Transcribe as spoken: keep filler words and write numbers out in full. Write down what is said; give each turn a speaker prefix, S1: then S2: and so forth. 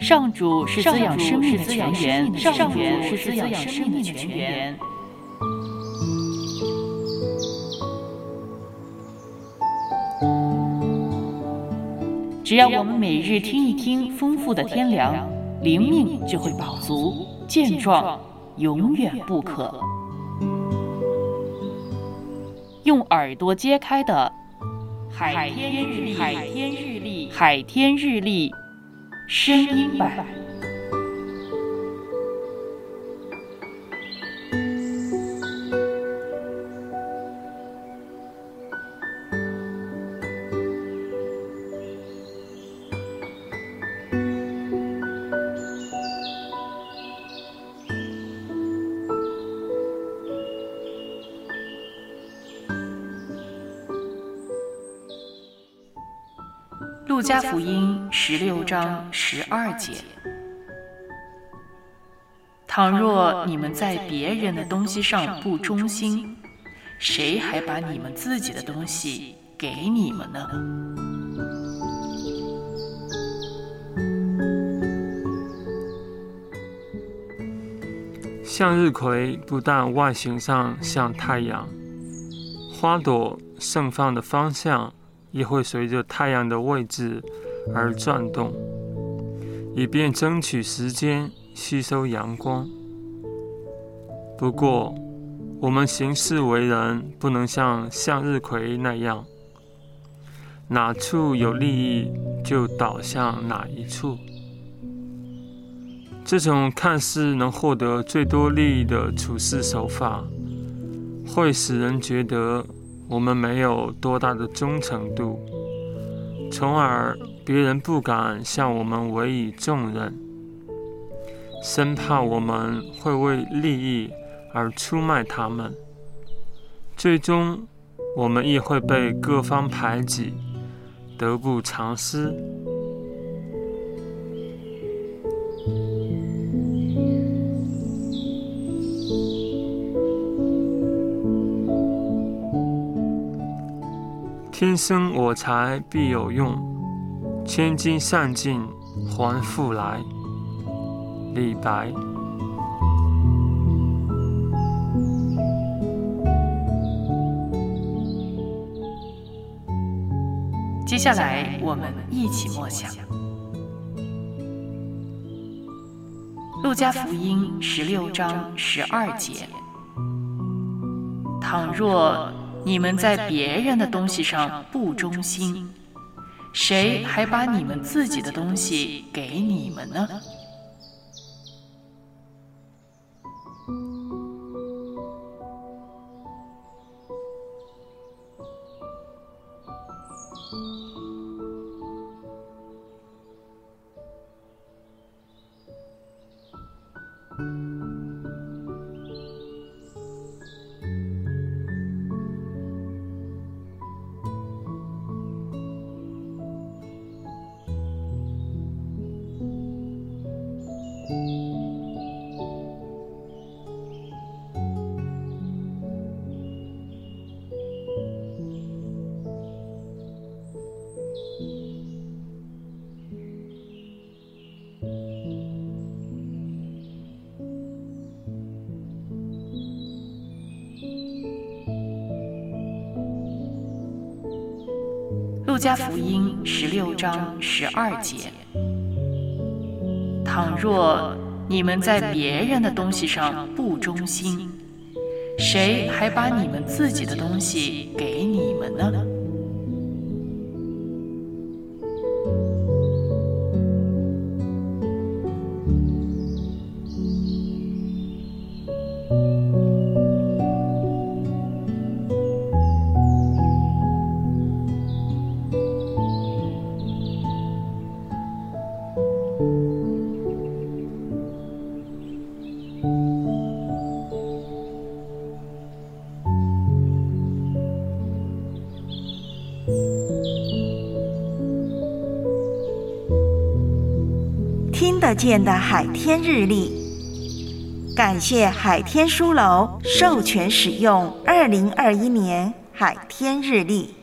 S1: 上主是滋养生命的泉源，上主是滋养生命的泉源。只要我们每日听一听丰富的天粮，灵命就会饱足健壮，永远不渴。用耳朵揭开的海天日历，海天日历，海天日历声音版。路加福音十六章十二节：倘若你们在别人的东西上不忠心，谁还把你们自己的东西给你们呢？
S2: 向日葵不但外形上像太阳，花朵盛放的方向也会随着太阳的位置而转动，以便争取时间吸收阳光。不过，我们行事为人不能像向日葵那样，哪处有利益就倒向哪一处。这种看似能获得最多利益的处事手法，会使人觉得我们没有多大的忠诚度，从而别人不敢向我们委以重任，生怕我们会为利益而出卖他们，最终我们亦会被各方排挤，得不偿失。天生我材必有用，千金散尽还复来。李白。
S1: 接下来我们一起默想路加福音十六章十二节：倘若你们在别人的东西上不忠心，谁还把你们自己的东西给你们呢？路加福音十六章十二节：倘若你们在别人的东西上不忠心，谁还把你们自己的东西给你们呢？
S3: 听得见的海天日历，感谢海天书楼授权使用二零二一年海天日历。